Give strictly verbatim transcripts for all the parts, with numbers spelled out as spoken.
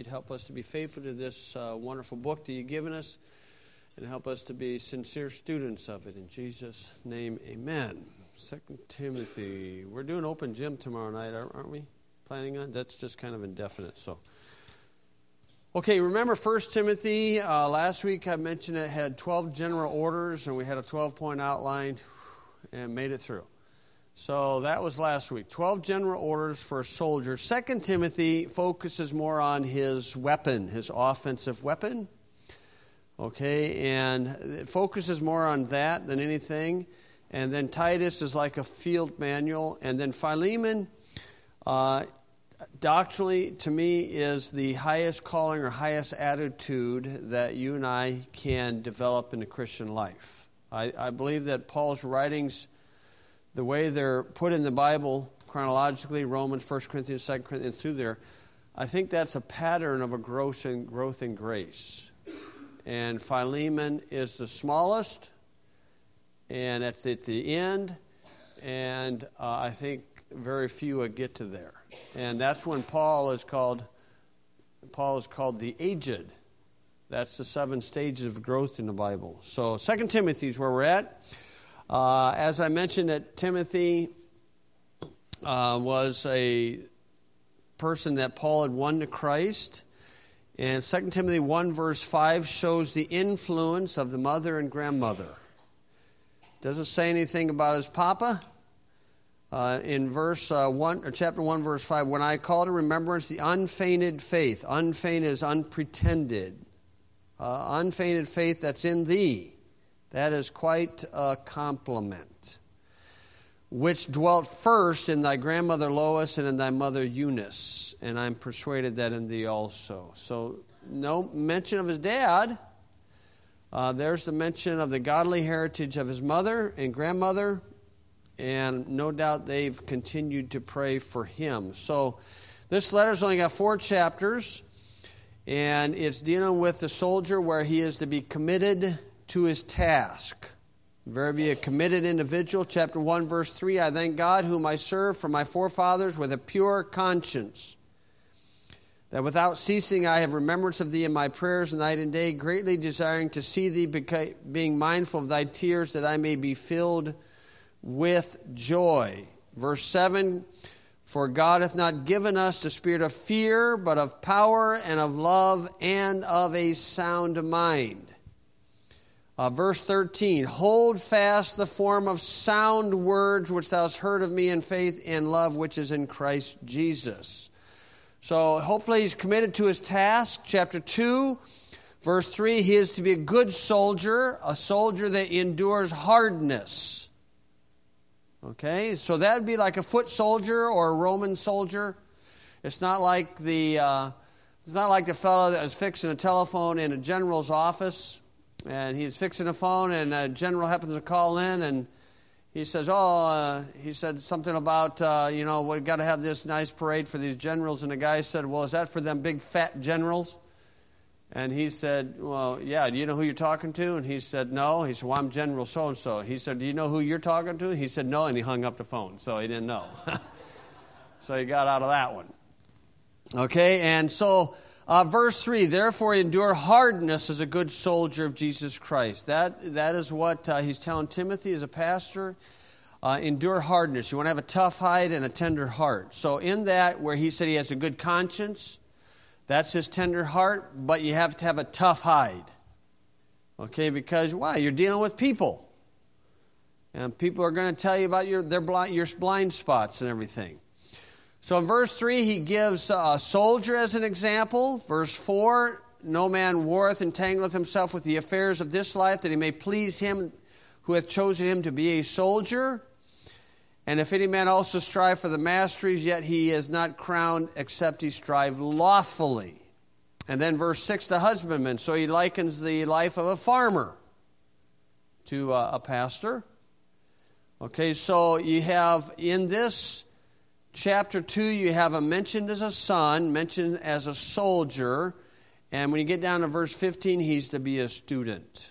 help us to be faithful to this uh, wonderful book that you've given us, and help us to be sincere students of it. In Jesus' name, amen. Second Timothy. We're doing open gym tomorrow night, aren't we? Planning on? That's just kind of indefinite, so... Okay, remember First Timothy, uh, last week I mentioned it had twelve general orders, and we had a twelve-point outline, and made it through. So that was last week. twelve general orders for a soldier. Second Timothy focuses more on his weapon, his offensive weapon. Okay, and it focuses more on that than anything. And then Titus is like a field manual. And then Philemon... Uh, Doctrinally, to me, is the highest calling or highest attitude that you and I can develop in the Christian life. I, I believe that Paul's writings, the way they're put in the Bible chronologically, Romans, First Corinthians, Second Corinthians, through there, I think that's a pattern of a growth in, growth in grace. And Philemon is the smallest, and it's at the end, and uh, I think very few would get to there. And that's when Paul is called Paul is called the aged. That's the seven stages of growth in the Bible. So Second Timothy is where we're at. Uh, as I mentioned, that Timothy uh, was a person that Paul had won to Christ. And Second Timothy one verse five shows the influence of the mother and grandmother. Doesn't say anything about his papa. Uh, in verse uh, one, or chapter one, verse five, when I call to remembrance the unfeigned faith, unfeigned is unpretended, uh, unfeigned faith that's in thee, that is quite a compliment, which dwelt first in thy grandmother Lois and in thy mother Eunice, and I'm persuaded that in thee also. So no mention of his dad. Uh, there's the mention of the godly heritage of his mother and grandmother. And no doubt they've continued to pray for him. So this letter's only got four chapters. And it's dealing with the soldier where he is to be committed to his task. Very be a committed individual. Chapter one, verse three, I thank God whom I serve from my forefathers with a pure conscience, that without ceasing I have remembrance of thee in my prayers night and day, greatly desiring to see thee, being mindful of thy tears, that I may be filled with joy. Verse seven, for God hath not given us the spirit of fear, but of power and of love and of a sound mind. Uh, verse thirteen, hold fast the form of sound words which thou hast heard of me in faith and love which is in Christ Jesus. So hopefully he's committed to his task. Chapter two, verse three, he is to be a good soldier, a soldier that endures hardness. Okay, so that would be like a foot soldier or a Roman soldier. It's not like the uh, it's not like the fellow that was fixing a telephone in a general's office, and he's fixing a phone, and a general happens to call in, and he says, "Oh," uh, he said something about uh, you know we've got to have this nice parade for these generals, and the guy said, "Well, is that for them big fat generals?" And he said, well, yeah, do you know who you're talking to? And he said, no. He said, well, I'm General so-and-so. He said, do you know who you're talking to? He said, no, and he hung up the phone, so he didn't know. So he got out of that one. Okay, and so uh, verse three, therefore endure hardness as a good soldier of Jesus Christ. That That is what uh, he's telling Timothy as a pastor. Uh, endure hardness. You want to have a tough hide and a tender heart. So in that, where he said he has a good conscience, that's his tender heart, but you have to have a tough hide. Okay, because why? You're dealing with people. And people are going to tell you about your their blind, your blind spots and everything. So in verse three, he gives a soldier as an example. Verse four, no man warreth entangleth himself with the affairs of this life, that he may please him who hath chosen him to be a soldier. And if any man also strive for the masteries, yet he is not crowned, except he strive lawfully. And then verse six, the husbandman. So he likens the life of a farmer to uh, a pastor. Okay, so you have in this chapter two, you have him mentioned as a son, mentioned as a soldier. And when you get down to verse fifteen, he's to be a student.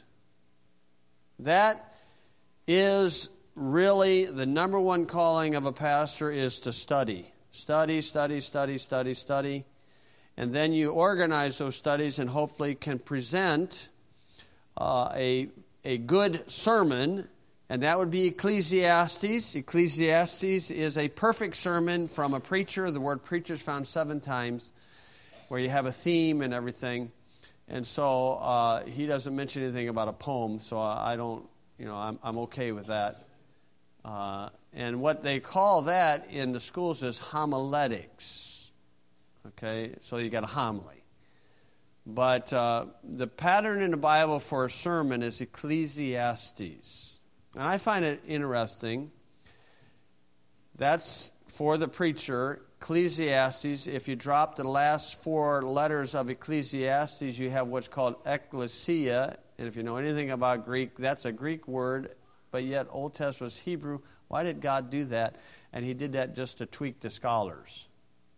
That is really the number one calling of a pastor, is to study. Study, study, study, study, study. And then you organize those studies and hopefully can present uh, a, a good sermon, and that would be Ecclesiastes. Ecclesiastes is a perfect sermon from a preacher. The word preacher is found seven times, where you have a theme and everything. And so uh, he doesn't mention anything about a poem, so I don't, you know, I'm, I'm okay with that. Uh, and what they call that in the schools is homiletics. Okay, so you got a homily. But uh, the pattern in the Bible for a sermon is Ecclesiastes. And I find it interesting. That's for the preacher, Ecclesiastes. If you drop the last four letters of Ecclesiastes, you have what's called ecclesia. And if you know anything about Greek, that's a Greek word, but yet Old Testament was Hebrew. Why did God do that? And he did that just to tweak the scholars.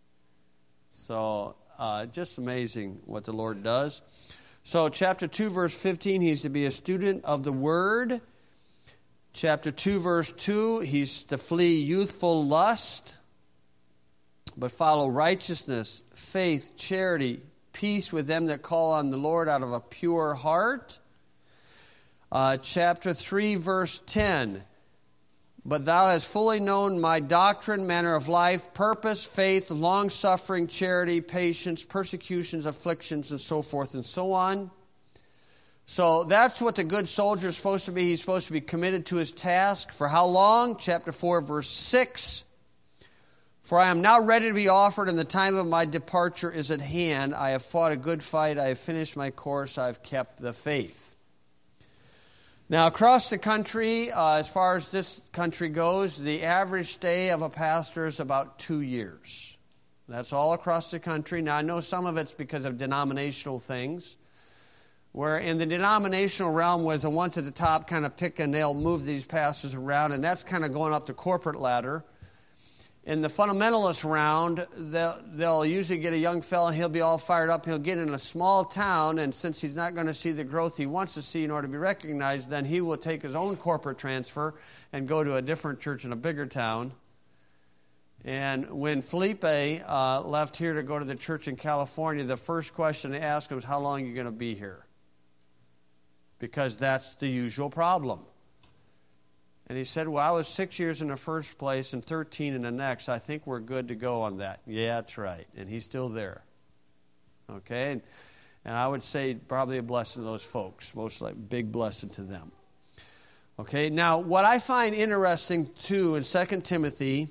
So uh, just amazing what the Lord does. So chapter two, verse fifteen, he's to be a student of the Word. Chapter two, verse two, he's to flee youthful lust, but follow righteousness, faith, charity, peace with them that call on the Lord out of a pure heart. Uh, chapter three, verse ten, but thou hast fully known my doctrine, manner of life, purpose, faith, long-suffering, charity, patience, persecutions, afflictions, and so forth and so on. So that's what the good soldier is supposed to be. He's supposed to be committed to his task. For how long? Chapter four, verse six. For I am now ready to be offered, and the time of my departure is at hand. I have fought a good fight. I have finished my course. I have kept the faith. Now, across the country, uh, as far as this country goes, the average stay of a pastor is about two years. That's all across the country. Now, I know some of it's because of denominational things, where in the denominational realm was the ones at the top kind of pick and they'll move these pastors around, and that's kind of going up the corporate ladder. In the fundamentalist round, they'll, they'll usually get a young fellow, he'll be all fired up, he'll get in a small town, and since he's not going to see the growth he wants to see in order to be recognized, then he will take his own corporate transfer and go to a different church in a bigger town. And when Felipe uh, left here to go to the church in California, the first question they asked him was, how long are you going to be here? Because that's the usual problem. And he said, well, I was six years in the first place and thirteen in the next. I think we're good to go on that. Yeah, that's right. And he's still there. Okay? And, and I would say probably a blessing to those folks. Most like big blessing to them. Okay? Now, what I find interesting, too, in Second Timothy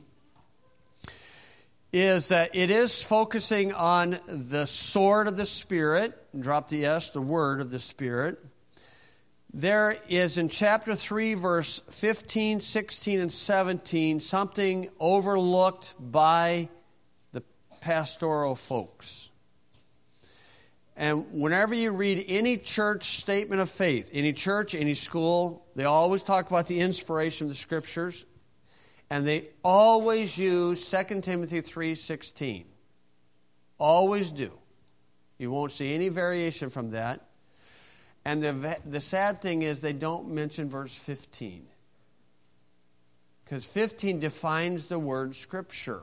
is that it is focusing on the sword of the Spirit. Drop the S, the word of the Spirit. There is in chapter three, verse fifteen, sixteen, and seventeen, something overlooked by the pastoral folks. And whenever you read any church statement of faith, any church, any school, they always talk about the inspiration of the Scriptures, and they always use Second Timothy three sixteen. Always do. You won't see any variation from that. And the the sad thing is they don't mention verse fifteen. Because fifteen defines the word Scripture.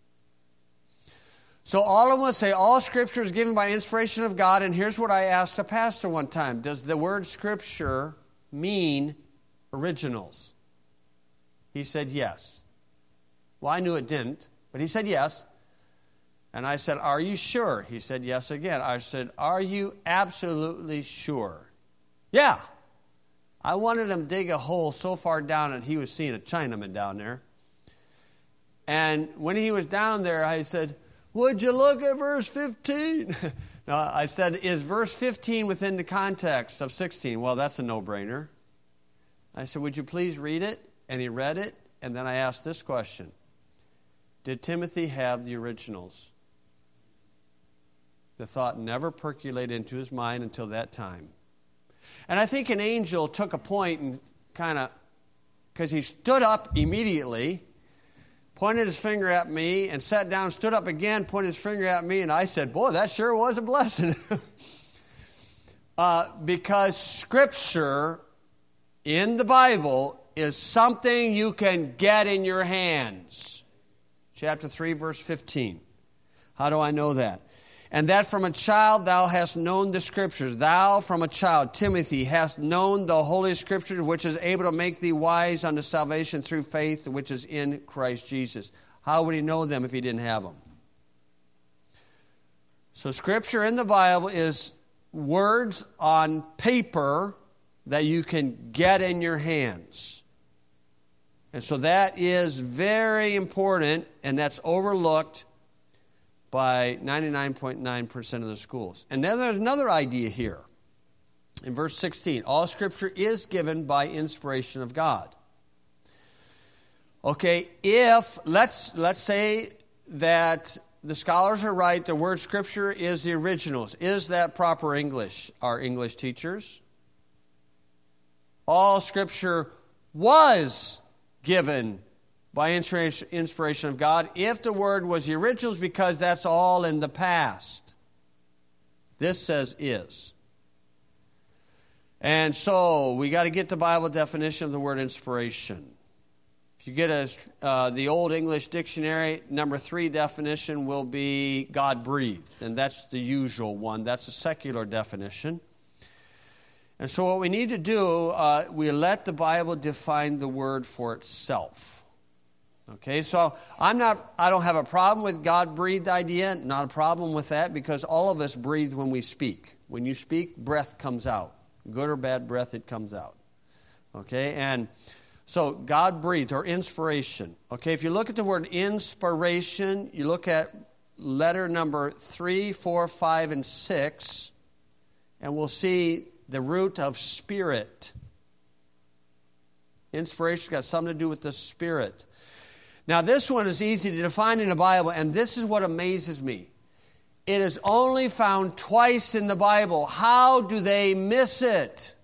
So all of them say all Scripture is given by inspiration of God. And here's what I asked a pastor one time. Does the word Scripture mean originals? He said yes. Well, I knew it didn't, but he said yes. And I said, are you sure? He said yes again. I said, are you absolutely sure? Yeah. I wanted him to dig a hole so far down that he was seeing a Chinaman down there. And when he was down there, I said, would you look at verse fifteen? No, I said, is verse fifteen within the context of sixteen? Well, that's a no-brainer. I said, would you please read it? And he read it. And then I asked this question. Did Timothy have the originals? The thought never percolated into his mind until that time. And I think an angel took a point and kind of, because he stood up immediately, pointed his finger at me, and sat down, stood up again, pointed his finger at me, and I said, boy, that sure was a blessing. uh, because Scripture in the Bible is something you can get in your hands. Chapter three, verse fifteen. How do I know that? And that from a child thou hast known the Scriptures. Thou from a child, Timothy, hast known the Holy Scriptures, which is able to make thee wise unto salvation through faith, which is in Christ Jesus. How would he know them if he didn't have them? So Scripture in the Bible is words on paper that you can get in your hands. And so that is very important, and that's overlooked by ninety-nine point nine percent of the schools. And then there's another idea here. In verse sixteen, all Scripture is given by inspiration of God. Okay, if, let's, let's say that the scholars are right, the word Scripture is the originals. Is that proper English, our English teachers? All Scripture was given by inspiration of God, if the word was the originals, because that's all in the past. This says is. And so we got to get the Bible definition of the word inspiration. If you get a, uh, the Old English Dictionary, number three definition will be God-breathed, and that's the usual one. That's a secular definition. And so what we need to do, uh, we let the Bible define the word for itself. Okay, so I'm not, I don't have a problem with God-breathed idea, not a problem with that, because all of us breathe when we speak. When you speak, breath comes out. Good or bad breath, it comes out. Okay, and so God-breathed or inspiration. Okay, if you look at the word inspiration, you look at letter number three, four, five, and six, and we'll see the root of spirit. Inspiration's got something to do with the Spirit. Now, this one is easy to define in the Bible, and this is what amazes me. It is only found twice in the Bible. How do they miss it?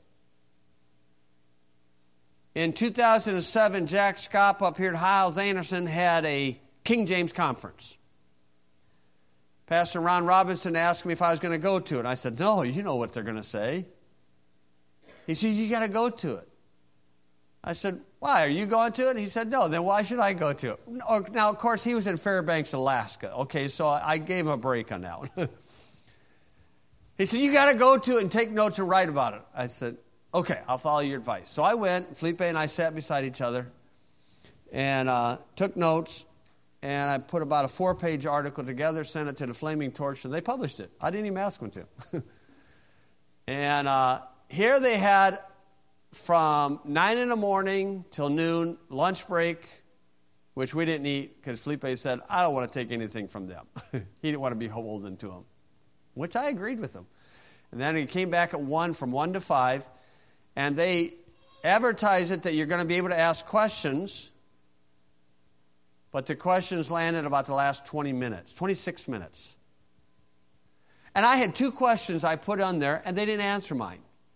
In two thousand seven, Jack Scopp up here at Hiles Anderson had a King James conference. Pastor Ron Robinson asked me if I was going to go to it. I said, no, you know what they're going to say. He said, you got to go to it. I said, why? Are you going to it? He said, no. Then why should I go to it? Now, of course, he was in Fairbanks, Alaska. Okay, so I gave him a break on that one. He said, you got to go to it and take notes and write about it. I said, okay, I'll follow your advice. So I went. Felipe and I sat beside each other and uh, took notes. And I put about a four-page article together, sent it to the Flaming Torch, and they published it. I didn't even ask them to. And uh, here they had from nine in the morning till noon, lunch break, which we didn't eat because Felipe said, I don't want to take anything from them. He didn't want to be beholden to them, which I agreed with him. And then he came back at one, from one to five, and they advertise it that you're going to be able to ask questions, but the questions landed about the last twenty minutes, twenty-six minutes. And I had two questions I put on there, and they didn't answer mine.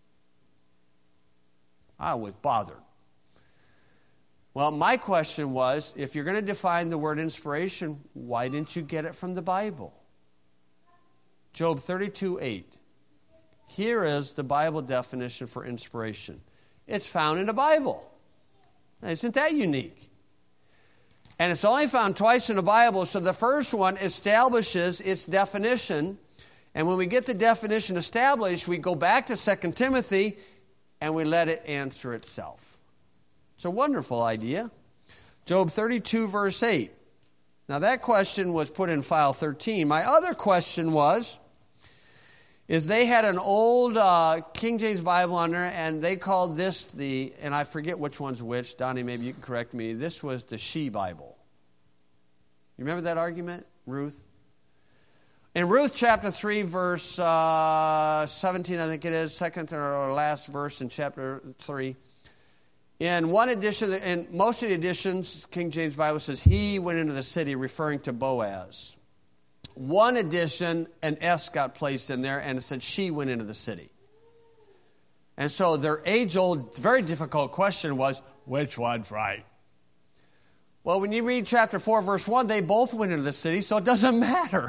I was bothered. Well, my question was, if you're going to define the word inspiration, why didn't you get it from the Bible? Job thirty-two eight. Here is the Bible definition for inspiration. It's found in the Bible. Isn't that unique? And it's only found twice in the Bible, so the first one establishes its definition. And when we get the definition established, we go back to Second Timothy and we let it answer itself. It's a wonderful idea. Job thirty-two, verse eight. Now that question was put in file thirteen. My other question was, is they had an old uh, King James Bible on there, and they called this the, and I forget which one's which. Donnie, maybe you can correct me. This was the She Bible. You remember that argument, Ruth? In Ruth chapter three, verse uh, seventeen, I think it is, second or last verse in chapter three. In one edition, in most of the editions, King James Bible says, he went into the city, referring to Boaz. One edition, an S got placed in there, and it said she went into the city. And so their age-old, very difficult question was, which one's right? Well, when you read chapter four, verse one, they both went into the city, so it doesn't matter.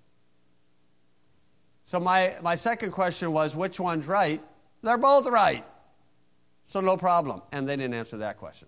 So my, my second question was, which one's right? They're both right. So no problem. And they didn't answer that question.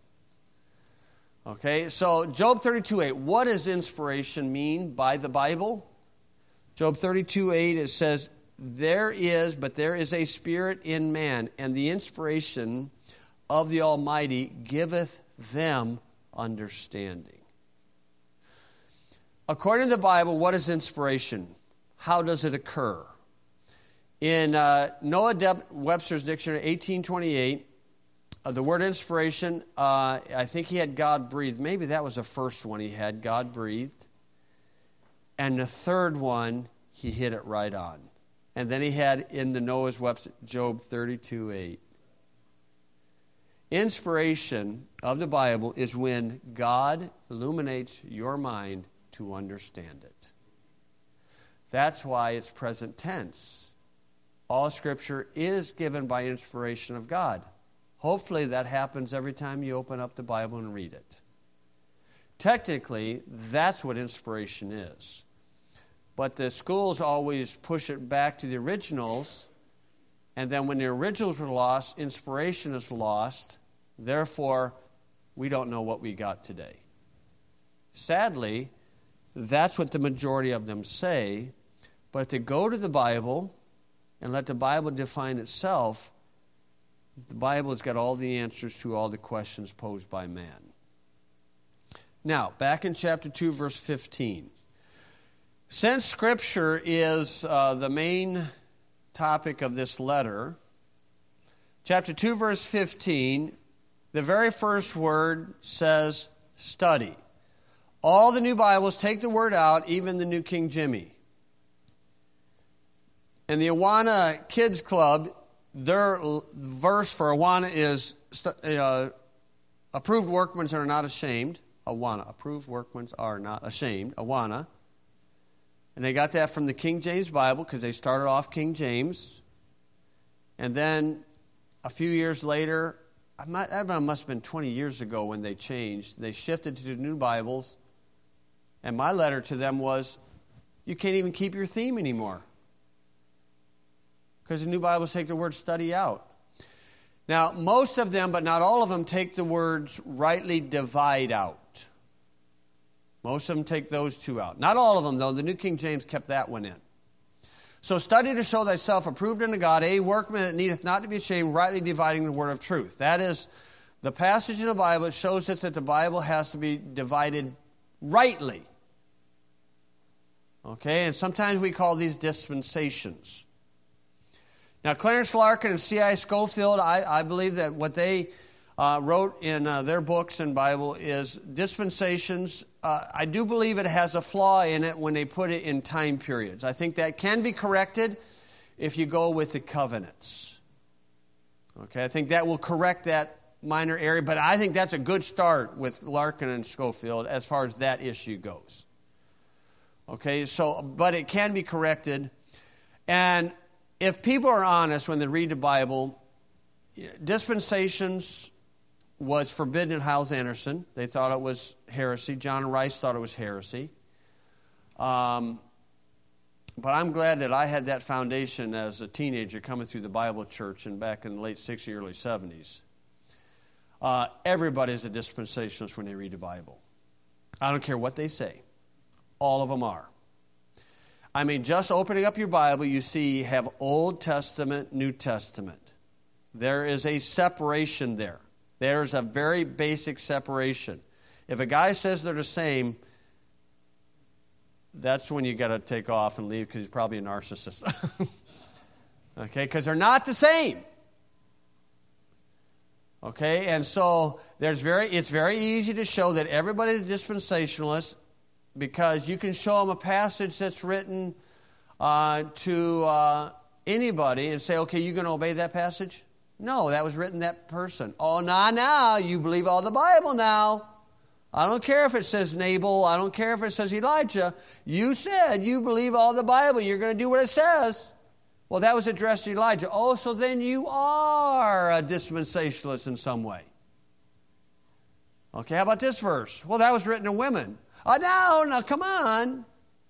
Okay, so Job thirty-two eight. What does inspiration mean by the Bible? Job thirty-two eight, it says, there is, but there is a spirit in man, and the inspiration of the Almighty giveth them understanding. According to the Bible, what is inspiration? How does it occur? In uh, Noah De- Webster's Dictionary, eighteen twenty-eight, uh, the word inspiration, uh, I think he had God breathed. Maybe that was the first one he had, God breathed. And the third one, he hit it right on. And then he had in the Noah's Webster, Job thirty-two eight. Inspiration of the Bible is when God illuminates your mind to understand it. That's why it's present tense. All Scripture is given by inspiration of God. Hopefully that happens every time you open up the Bible and read it. Technically, that's what inspiration is. But the schools always push it back to the originals, and then when the originals were lost, inspiration is lost. Therefore, we don't know what we got today. Sadly, that's what the majority of them say. But to go to the Bible and let the Bible define itself, the Bible has got all the answers to all the questions posed by man. Now, back in chapter two, verse fifteen. Since Scripture is uh, the main topic of this letter, chapter two, verse fifteen, the very first word says study. All the new Bibles take the word out, even the New King Jimmy. And the Awana Kids Club, their verse for Awana is, uh, approved workmen are not ashamed. Awana, approved workmen are not ashamed. Awana. And they got that from the King James Bible because they started off King James. And then a few years later, I might, that must have been twenty years ago when they changed. They shifted to the new Bibles. And my letter to them was, you can't even keep your theme anymore. Because the new Bibles take the word study out. Now, most of them, but not all of them, take the words rightly divide out. Most of them take those two out. Not all of them, though. The New King James kept that one in. So study to show thyself approved unto God, a workman that needeth not to be ashamed, rightly dividing the word of truth. That is the passage in the Bible that shows us that the Bible has to be divided rightly. Okay, and sometimes we call these dispensations. Now, Clarence Larkin and C I Scofield, I, I believe that what they uh, wrote in uh, their books and Bible is dispensations. Uh, I do believe it has a flaw in it when they put it in time periods. I think that can be corrected if you go with the covenants. Okay, I think that will correct that minor area, but I think that's a good start with Larkin and Scofield as far as that issue goes. Okay, so, but it can be corrected. And if people are honest when they read the Bible, dispensations was forbidden at Hyles-Anderson. They thought it was heresy. John Rice thought it was heresy. Um, but I'm glad that I had that foundation as a teenager coming through the Bible church and back in the late sixties, early seventies. Uh, everybody's a dispensationalist when they read the Bible. I don't care what they say. All of them are. I mean, just opening up your Bible, you see you have Old Testament, New Testament. There is a separation there. There's a very basic separation. If a guy says they're the same, that's when you got to take off and leave because he's probably a narcissist. Okay, because they're not the same. Okay, and so there's very it's very easy to show that everybody's a dispensationalist, because you can show them a passage that's written uh, to uh, anybody and say, okay, you going to obey that passage? No, that was written to that person. Oh, now, now, you believe all the Bible now. I don't care if it says Nabal. I don't care if it says Elijah. You said you believe all the Bible. You're going to do what it says. Well, that was addressed to Elijah. Oh, so then you are a dispensationalist in some way. Okay, how about this verse? Well, that was written to women. Oh, no, no, come on.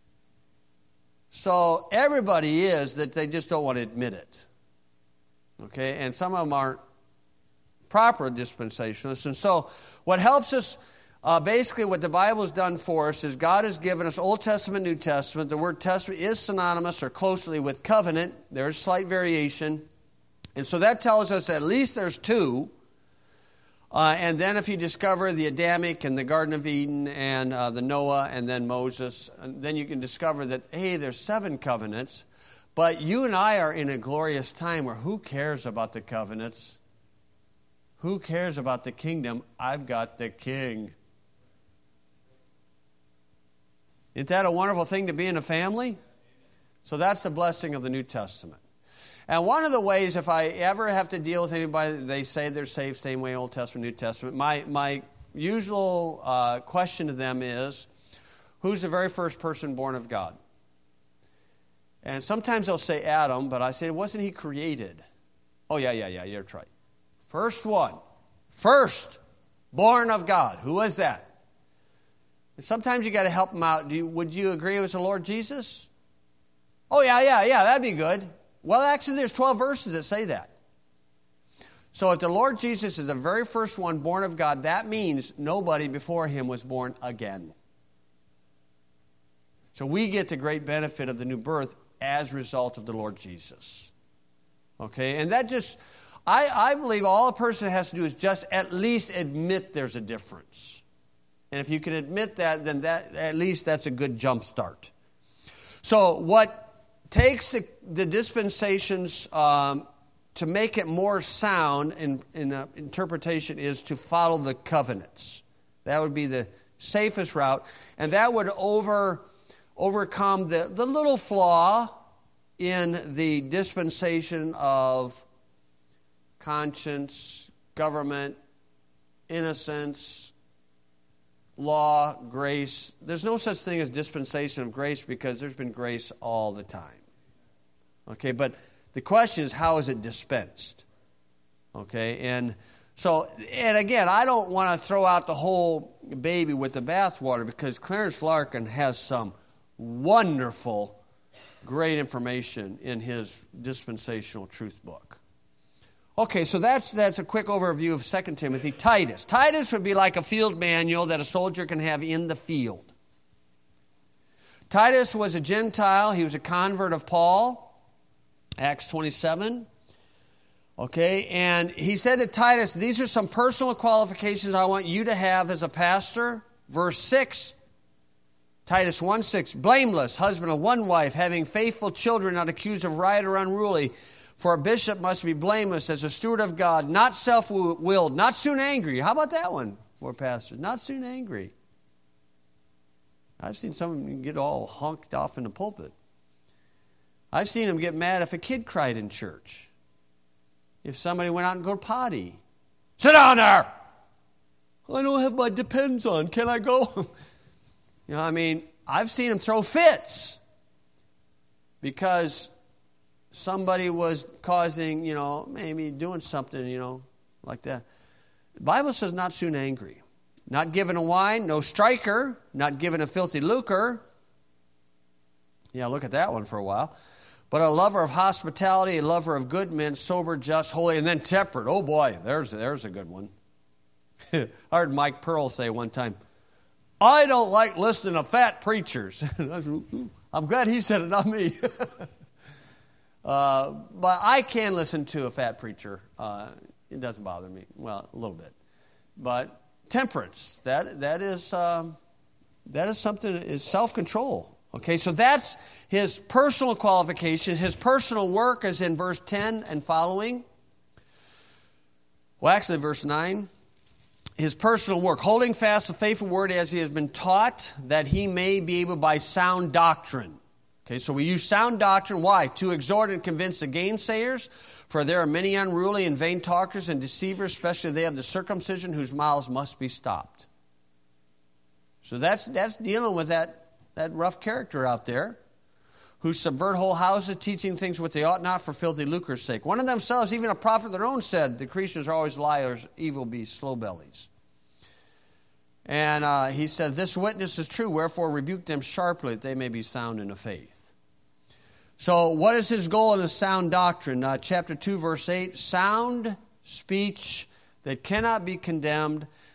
So everybody is, that they just don't want to admit it. Okay, and some of them aren't proper dispensationalists. And so what helps us Uh, basically, what the Bible has done for us is God has given us Old Testament, New Testament. The word testament is synonymous or closely with covenant. There's slight variation. And so that tells us at least there's two. Uh, and then if you discover the Adamic and the Garden of Eden and uh, the Noah and then Moses, and then you can discover that, hey, there's seven covenants. But you and I are in a glorious time where who cares about the covenants? Who cares about the kingdom? I've got the king. Isn't that a wonderful thing to be in a family? So that's the blessing of the New Testament. And one of the ways, if I ever have to deal with anybody, they say they're saved same way, Old Testament, New Testament, my, my usual uh, question to them is, who's the very first person born of God? And sometimes they'll say Adam, but I say, wasn't he created? Oh, yeah, yeah, yeah, you're right. First one. First born of God. Who was that? And sometimes you got to help them out. Do you, would you agree it was the Lord Jesus? Oh, yeah, yeah, yeah, that'd be good. Well, actually, there's twelve verses that say that. So if the Lord Jesus is the very first one born of God, that means nobody before him was born again. So we get the great benefit of the new birth as a result of the Lord Jesus. Okay, and that just, I, I believe all a person has to do is just at least admit there's a difference. And if you can admit that, then that at least that's a good jump start. So what takes the, the dispensations um, to make it more sound in, in uh, interpretation is to follow the covenants. That would be the safest route. And that would over, overcome the, the little flaw in the dispensation of conscience, government, innocence, law, grace. There's no such thing as dispensation of grace because there's been grace all the time. Okay, but the question is, how is it dispensed? Okay, and so, and again, I don't want to throw out the whole baby with the bathwater because Clarence Larkin has some wonderful, great information in his dispensational truth book. Okay, so that's that's a quick overview of Second Timothy. Titus. Titus would be like a field manual that a soldier can have in the field. Titus was a Gentile. He was a convert of Paul. Acts twenty-seven. Okay, and he said to Titus, these are some personal qualifications I want you to have as a pastor. Verse six, Titus one six, blameless, husband of one wife, having faithful children, not accused of riot or unruly. For a bishop must be blameless as a steward of God, not self-willed, not soon angry. How about that one for pastors? Not soon angry. I've seen some of them get all honked off in the pulpit. I've seen them get mad if a kid cried in church. If somebody went out and go potty. Sit down there! I don't have my Depends on. Can I go? You know, I mean, I've seen them throw fits because somebody was causing, you know, maybe doing something, you know, like that. The Bible says not soon angry. Not given a wine, no striker, not given a filthy lucre. Yeah, look at that one for a while. But a lover of hospitality, a lover of good men, sober, just, holy, and then temperate. Oh boy, there's, there's a good one. I heard Mike Pearl say one time, I don't like listening to fat preachers. I'm glad he said it, not me. Uh, but I can listen to a fat preacher. Uh, it doesn't bother me. Well, a little bit. But temperance, that that is um, that is something, is self-control. Okay, so that's his personal qualifications. His personal work is in verse ten and following. Well, actually, verse nine. His personal work, holding fast the faithful word as he has been taught, that he may be able by sound doctrine. Okay, so we use sound doctrine. Why? To exhort and convince the gainsayers. For there are many unruly and vain talkers and deceivers, especially they of the circumcision, whose mouths must be stopped. So that's that's dealing with that, that rough character out there, who subvert whole houses, teaching things which they ought not for filthy lucre's sake. One of themselves, even a prophet of their own, said, the Christians are always liars, evil beasts, slow bellies. And uh, he says, this witness is true, wherefore rebuke them sharply, that they may be sound in the faith. So what is his goal in a sound doctrine? Uh, chapter two, verse eight, sound speech that cannot be condemned,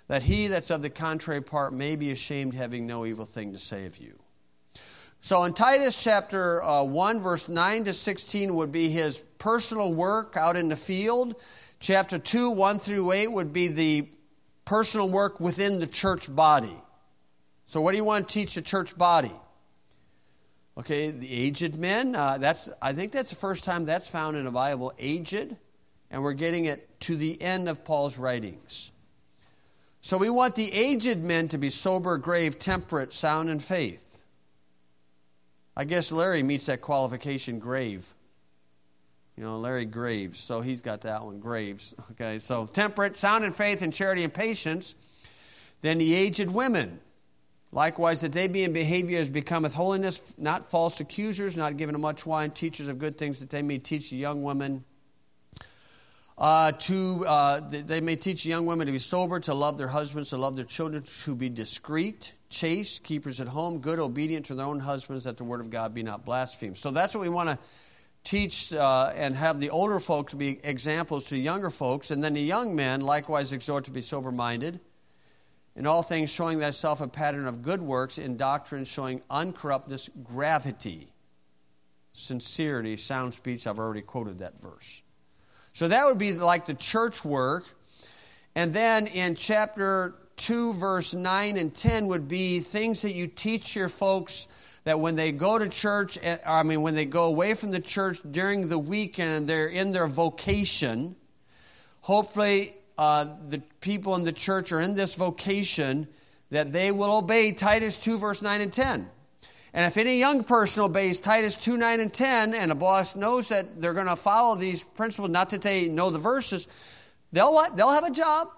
that he that's of the contrary part may be ashamed, having no evil thing to say of you. So in Titus chapter uh, one, verse nine to sixteen would be his personal work out in the field. Chapter two, one through eight would be the personal work within the church body. So what do you want to teach the church body? Okay, the aged men, uh, that's I think that's the first time that's found in the Bible, aged, and we're getting it to the end of Paul's writings. So we want the aged men to be sober, grave, temperate, sound in faith. I guess Larry meets that qualification, grave. You know, Larry Graves, so he's got that one, Graves. Okay, so temperate, sound in faith, and charity and patience. Then the aged women. Likewise, that they be in behavior as becometh holiness, not false accusers, not given to much wine, teachers of good things, that they may teach the young women. Uh, to uh, they may teach young women to be sober, to love their husbands, to love their children, to be discreet, chaste, keepers at home, good, obedient to their own husbands, that the word of God be not blasphemed. So that's what we want to teach uh, and have the older folks be examples to the younger folks. And then the young men likewise exhort to be sober-minded, in all things showing thyself a pattern of good works, in doctrine showing uncorruptness, gravity, sincerity, sound speech. I've already quoted that verse. So that would be like the church work. And then in chapter two, verse nine and ten would be things that you teach your folks that when they go to church, I mean, when they go away from the church during the weekend and they're in their vocation, hopefully uh, the people in the church are in this vocation, that they will obey Titus two, verse nine and ten. And if any young person obeys Titus two, nine, and ten, and a boss knows that they're going to follow these principles, not that they know the verses, they'll what? They'll have a job.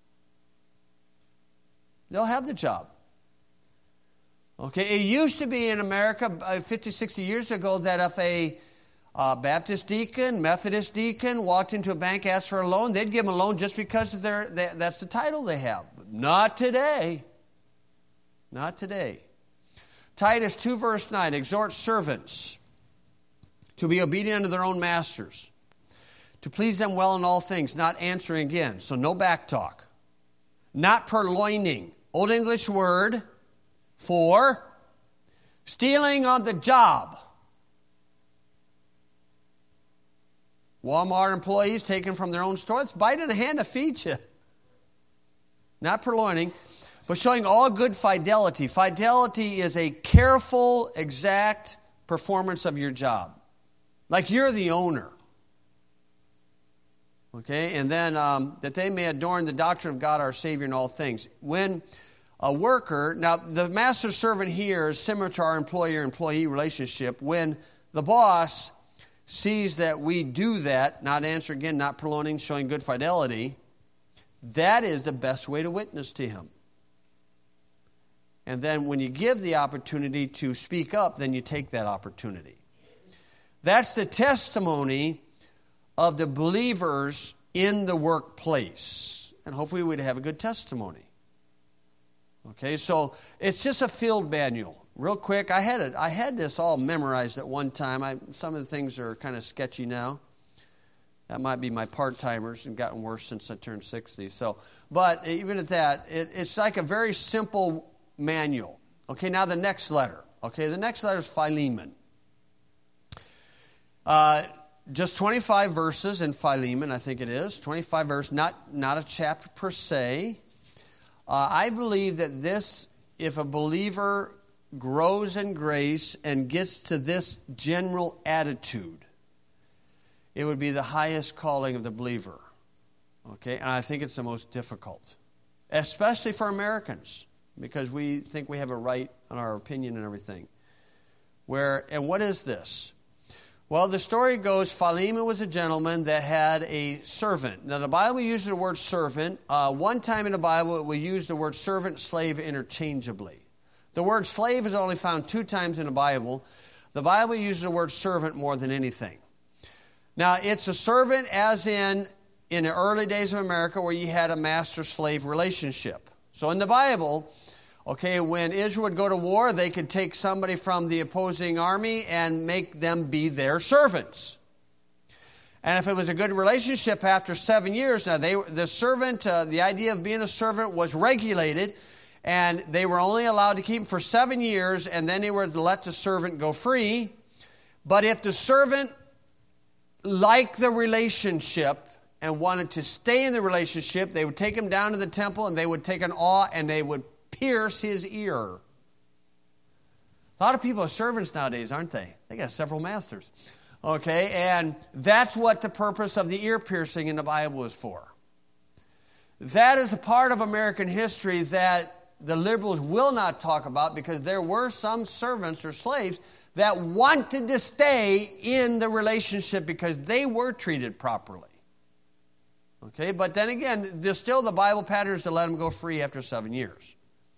They'll have the job. Okay, it used to be in America fifty, sixty years ago that if a uh, Baptist deacon, Methodist deacon walked into a bank, asked for a loan, they'd give them a loan just because of their, they, that's the title they have. But not today. Not today. Titus two, verse nine, exhort servants to be obedient unto their own masters, to please them well in all things, not answering again. So no back talk. Not purloining. Old English word for stealing on the job. Walmart employees taken from their own store. It's biting a hand to feed you. Not purloining, but showing all good fidelity. Fidelity is a careful, exact performance of your job. Like you're the owner. Okay, and then um, that they may adorn the doctrine of God our Savior in all things. When a worker, now the master servant here is similar to our employer-employee relationship. When the boss sees that we do that, not answer again, not purloining, showing good fidelity, that is the best way to witness to him. And then when you give the opportunity to speak up, then you take that opportunity. That's the testimony of the believers in the workplace. And hopefully we'd have a good testimony. Okay, so it's just a field manual. Real quick, I had it. I had this all memorized at one time. I, some of the things are kind of sketchy now. That might be my part-timers and gotten worse since I turned sixty. So, but even at that, it, it's like a very simple manual. Okay, now the next letter. Okay, the next letter is Philemon. Uh, just twenty-five verses in Philemon, I think it is. twenty-five verses, not, not a chapter per se. Uh, I believe that this, if a believer grows in grace and gets to this general attitude, it would be the highest calling of the believer. Okay, and I think it's the most difficult, especially for Americans, because we think we have a right on our opinion and everything. Where, and what is this? Well, the story goes, Philemon was a gentleman that had a servant. Now, the Bible uses the word servant. Uh, one time in the Bible, it will use the word servant, slave interchangeably. The word slave is only found two times in the Bible. The Bible uses the word servant more than anything. Now, it's a servant as in, in the early days of America, where you had a master-slave relationship. So in the Bible, okay, when Israel would go to war, they could take somebody from the opposing army and make them be their servants. And if it was a good relationship after seven years, now they the servant, uh, the idea of being a servant was regulated, and they were only allowed to keep him for seven years, and then they were to let the servant go free. But if the servant liked the relationship and wanted to stay in the relationship, they would take him down to the temple, and they would take an awl, and they would pierce his ear. A lot of people are servants nowadays, aren't they? They got several masters. Okay, and that's what the purpose of the ear piercing in the Bible is for. That is a part of American history that the liberals will not talk about, because there were some servants or slaves that wanted to stay in the relationship because they were treated properly. Okay, but then again, there's still the Bible pattern is to let them go free after seven years.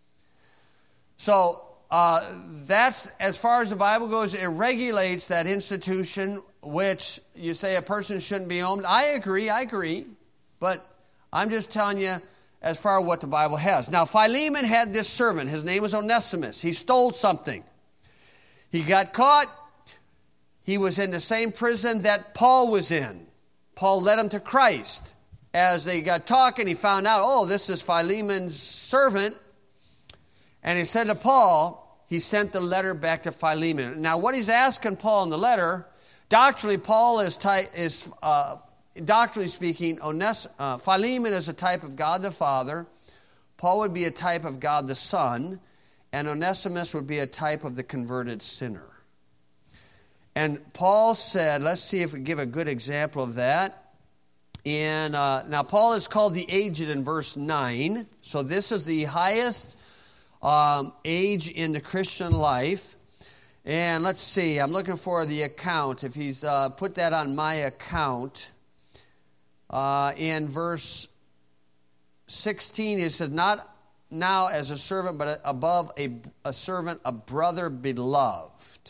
So, Uh, that's, as far as the Bible goes, it regulates that institution, which you say a person shouldn't be owned. I agree, I agree. But I'm just telling you as far as what the Bible has. Now, Philemon had this servant. His name was Onesimus. He stole something. He got caught. He was in the same prison that Paul was in. Paul led him to Christ. As they got talking, he found out, oh, this is Philemon's servant. And he said to Paul, he sent the letter back to Philemon. Now, what he's asking Paul in the letter, doctrinally, Paul is, ty- is uh, doctrinally speaking, Ones- uh, Philemon is a type of God the Father. Paul would be a type of God the Son. And Onesimus would be a type of the converted sinner. And Paul said, let's see if we give a good example of that. In, uh, now, Paul is called the aged in verse nine. So this is the highest Um, age in the Christian life. And let's see, I'm looking for the account. If he's uh, put that on my account, uh, in verse sixteen, he says, not now as a servant, but above a, a servant, a brother beloved.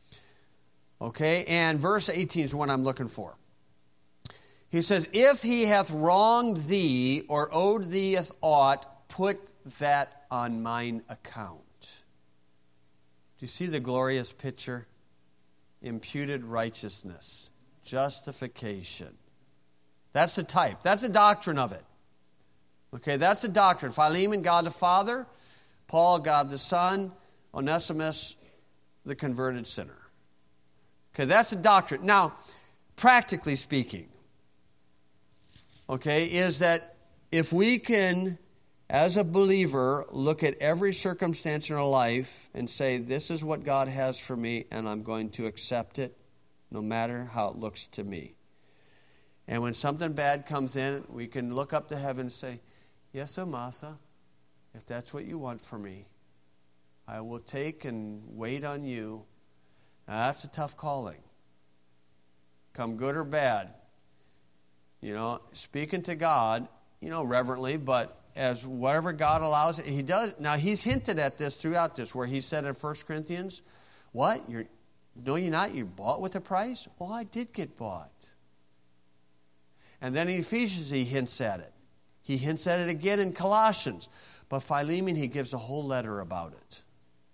Okay, and verse eighteen is what I'm looking for. He says, if he hath wronged thee or owed thee aught, put that on mine account. Do you see the glorious picture? Imputed righteousness, justification. That's the type. That's the doctrine of it. Okay, that's the doctrine. Philemon, God the Father. Paul, God the Son. Onesimus, the converted sinner. Okay, that's the doctrine. Now, practically speaking, okay, is that if we can, as a believer, look at every circumstance in our life and say, this is what God has for me, and I'm going to accept it no matter how it looks to me. And when something bad comes in, we can look up to heaven and say, yes, Amasa, if that's what you want for me, I will take and wait on you. Now, that's a tough calling. Come good or bad. You know, speaking to God, you know, reverently, but as whatever God allows it, he does. Now, he's hinted at this throughout this, where he said in First Corinthians, what? You're, no, you're not. You bought with a price? Well, I did get bought. And then in Ephesians, he hints at it. He hints at it again in Colossians. But Philemon, he gives a whole letter about it.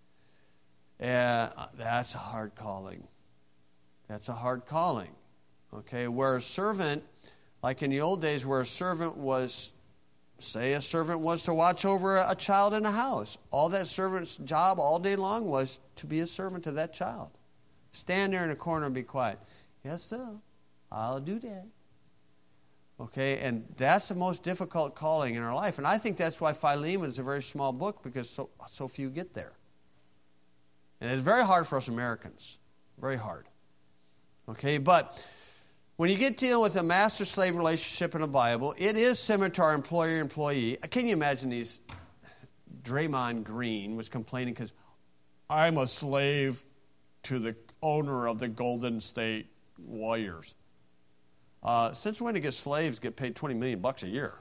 Uh, that's a hard calling. That's a hard calling. Okay, where a servant, like in the old days, where a servant was, say a servant was to watch over a child in a house. All that servant's job all day long was to be a servant to that child. Stand there in a corner and be quiet. Yes, sir, I'll do that. Okay, and that's the most difficult calling in our life. And I think that's why Philemon is a very small book, because so, so few get there. And it's very hard for us Americans. Very hard. Okay, but when you get dealing with a master-slave relationship in the Bible, it is similar to our employer-employee. Can you imagine these? Draymond Green was complaining because I'm a slave to the owner of the Golden State Warriors. Uh, since when do get slaves get paid twenty million bucks a year?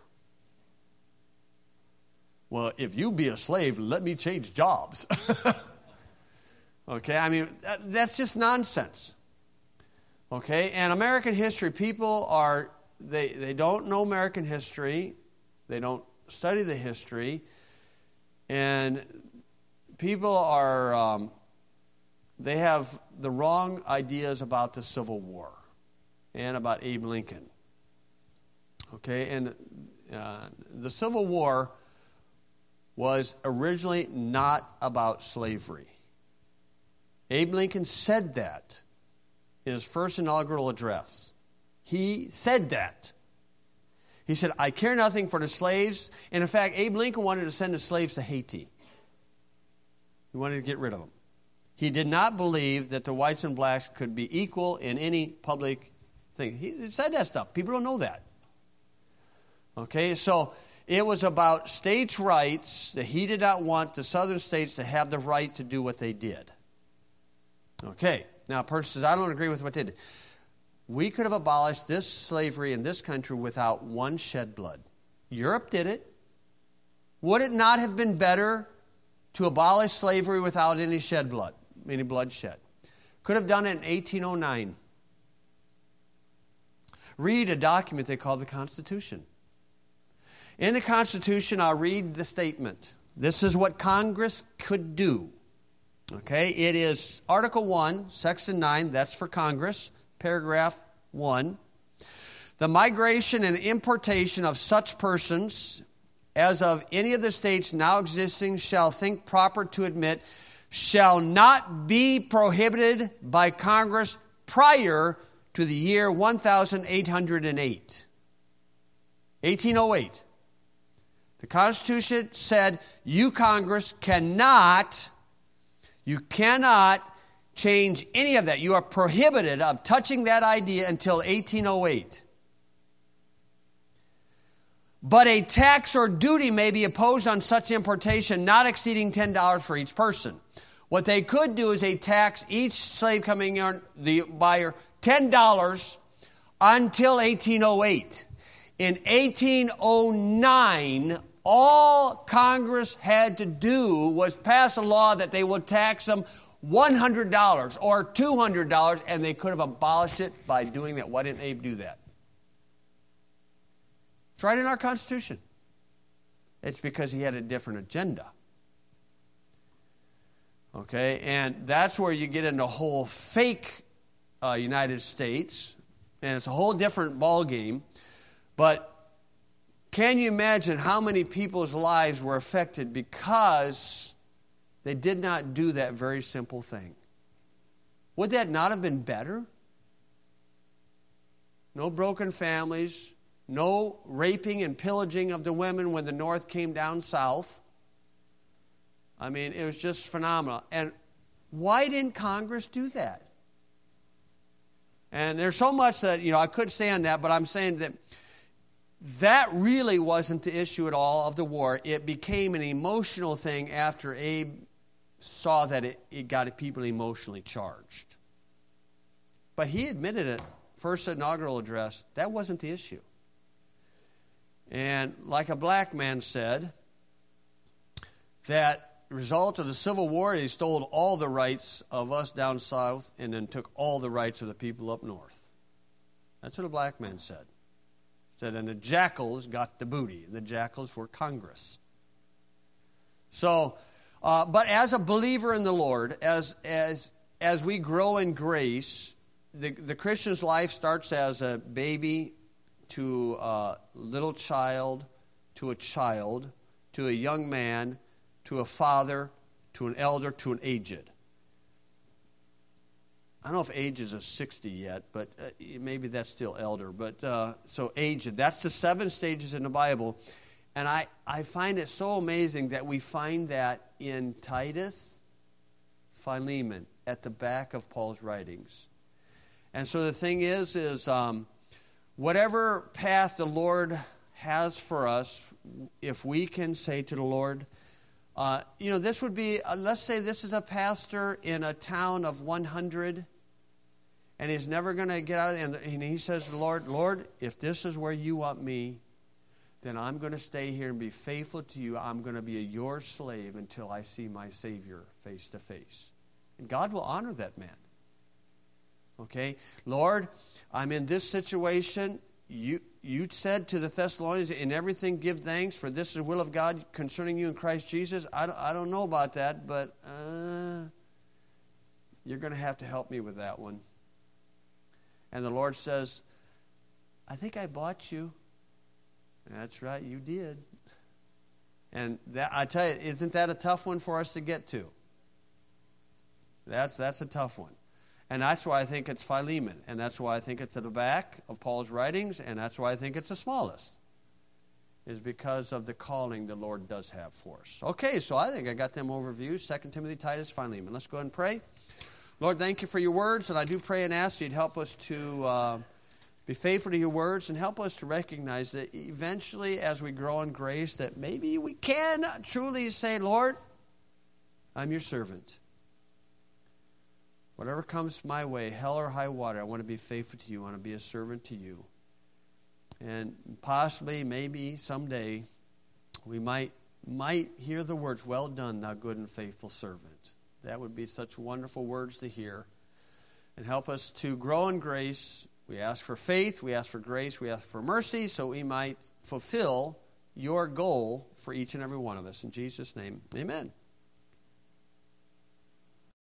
Well, if you be a slave, let me change jobs. Okay, I mean, that, that's just nonsense. Okay, and American history, people are, they, they don't know American history. They don't study the history. And people are, um, they have the wrong ideas about the Civil War. and about Abe Lincoln. Okay, and uh, the Civil War was originally not about slavery. Abe Lincoln said that in his first inaugural address. He said that. He said, I care nothing for the slaves. And in fact, Abe Lincoln wanted to send the slaves to Haiti. He wanted to get rid of them. He did not believe that the whites and blacks could be equal in any public thing. He said that stuff. People don't know that. Okay, so it was about states' rights, that he did not want the southern states to have the right to do what they did. Okay, now a person says, I don't agree with what they did. We could have abolished this slavery in this country without one shed blood. Europe did it. Would it not have been better to abolish slavery without any shed blood, any bloodshed? Could have done it in eighteen oh nine. Read a document they call the Constitution. In the Constitution, I'll read the statement. This is what Congress could do. Okay, it is Article one, Section nine, that's for Congress, paragraph one. The migration and importation of such persons as of any of the states now existing shall think proper to admit shall not be prohibited by Congress prior to the year one thousand eight hundred eight. eighteen oh eight. The Constitution said, you, Congress, cannot, you cannot change any of that. You are prohibited of touching that idea until eighteen oh eight. But a tax or duty may be imposed on such importation not exceeding ten dollars for each person. What they could do is they tax each slave coming in, the buyer, ten dollars until eighteen oh eight. In eighteen oh nine, all Congress had to do was pass a law that they would tax them one hundred dollars or two hundred dollars, and they could have abolished it by doing that. Why didn't Abe do that? It's right in our Constitution. It's because he had a different agenda. Okay, and that's where you get into a whole fake uh, United States, and it's a whole different ballgame. But can you imagine how many people's lives were affected because they did not do that very simple thing? Would that not have been better? No broken families, no raping and pillaging of the women when the North came down south. I mean, it was just phenomenal. And why didn't Congress do that? And there's so much that, you know, I could say on that, but I'm saying that that really wasn't the issue at all of the war. It became an emotional thing after Abe saw that it, it got people emotionally charged. But he admitted it, first inaugural address, that wasn't the issue. And like a black man said, that result of the Civil War, he stole all the rights of us down south and then took all the rights of the people up north. That's what a black man said. Said, and the jackals got the booty. The jackals were Congress. So, uh, but as a believer in the Lord, as as as we grow in grace, the, the Christian's life starts as a baby to a little child, to a child, to a young man, to a father, to an elder, to an aged. I don't know if age is a sixty yet, but uh, maybe that's still elder. But uh, so aged, that's the seven stages in the Bible. And I, I find it so amazing that we find that in Titus, Philemon, at the back of Paul's writings. And so the thing is, is um, whatever path the Lord has for us, if we can say to the Lord, uh, you know, this would be, uh, let's say this is a pastor in a town of one hundred, and he's never going to get out of it. And he says to the Lord, Lord, if this is where you want me, then I'm going to stay here and be faithful to you. I'm going to be a your slave until I see my Savior face to face. And God will honor that man. Okay? Lord, I'm in this situation. You you said to the Thessalonians, in everything give thanks, for this is the will of God concerning you in Christ Jesus. I don't, I don't know about that, but uh, you're going to have to help me with that one. And the Lord says, I think I bought you. That's right, you did. And that, I tell you, isn't that a tough one for us to get to? That's that's a tough one. And that's why I think it's Philemon. And that's why I think it's at the back of Paul's writings. And that's why I think it's the smallest. Is because of the calling the Lord does have for us. Okay, so I think I got them overviews. Second Timothy, Titus, Philemon. Let's go ahead and pray. Lord, thank you for your words. And I do pray and ask you to help us to uh, be faithful to your words. And help us to recognize that eventually as we grow in grace that maybe we can truly say, Lord, I'm your servant. Whatever comes my way, hell or high water, I want to be faithful to you. I want to be a servant to you. And possibly, maybe someday, we might might hear the words, well done, thou good and faithful servant. That would be such wonderful words to hear. And help us to grow in grace. We ask for faith, we ask for grace, we ask for mercy, so we might fulfill your goal for each and every one of us. In Jesus' name, amen.